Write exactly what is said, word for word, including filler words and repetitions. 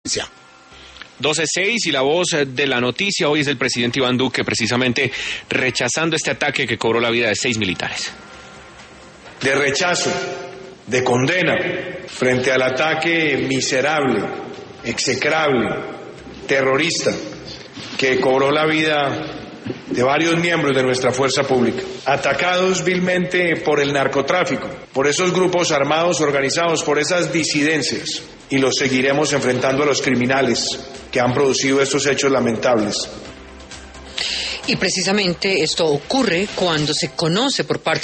doce seis y la voz de la noticia hoy es el presidente Iván Duque, precisamente rechazando este ataque que cobró la vida de seis militares. De rechazo, de condena frente al ataque miserable, execrable, terrorista que cobró la vida de varios miembros de nuestra fuerza pública, atacados vilmente por el narcotráfico, por esos grupos armados organizados, por esas disidencias, y los seguiremos enfrentando a los criminales que han producido estos hechos lamentables. Y precisamente esto ocurre cuando se conoce por parte